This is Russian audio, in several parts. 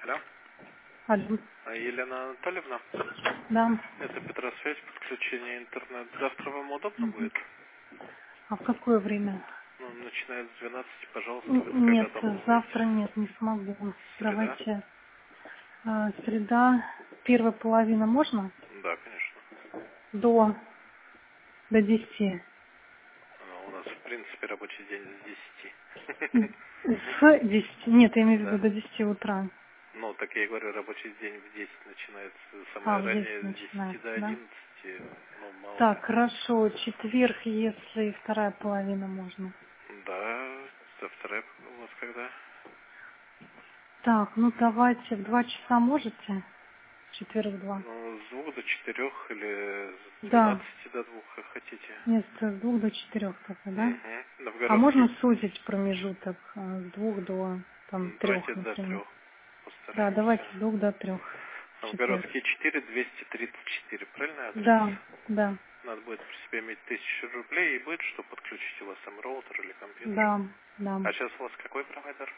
Алло. Алло. Елена Анатольевна, Да. это Петросвязь, подключение интернет. Завтра вам удобно Мгм. будет? А в какое время? Ну, начиная с 12, пожалуйста, вы когда Нет, дома завтра будете? нет, не смогу. Среда? Давайте среда, первая половина можно? Да, конечно. До, до 10. У нас, в принципе, рабочий день с 10. С 10? Нет, я имею в виду Да. до 10 утра. Ну, так я и говорю, рабочий день в 10 начинается. А, Самое в 10 раннее с 10 начинается, до да? 11. Ну, мало ли. Так, хорошо. Четверг, если вторая половина можно. Да, завтра у вас когда? Так, ну давайте в 2 часа можете? Четверг в 2. Ну, с 2 до 4 или с Да. 12 до 2, как хотите. Нет, с 2 до 4 только, да? Угу. А можно Новгородский. сузить промежуток с 2 до Давайте 3, до например? 3 Да, давайте постараемся. с 2 до 3 в четверг. Новгородский 4, 234. Правильный адрес? Да, да, Надо будет при себе иметь 1000 рублей, и будет что подключить у вас сам роутер или компьютер. да, да. А сейчас у вас какой провайдер?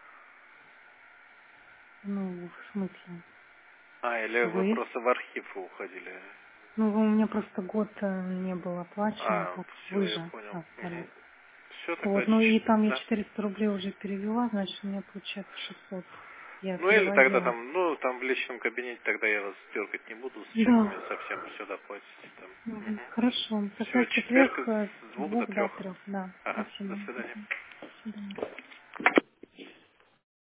Ну, в смысле? Или вы Вы? просто в архив уходили? Ну, у меня просто год не был оплачен, а так Все, вы я же понял. остались. Все, тогда... Вот, ну и там я Да. 400 рублей уже перевела, значит, у меня получается 600. Я Ну или тогда переводила. там, ну там в личном кабинете тогда я вас дергать не буду, с чеками Да. совсем все доплатите там. Хорошо. Тогда Все, в четверг четверг с с 2 до 2 до 3. 3. Да. Ага, до Спасибо. свидания. До свидания.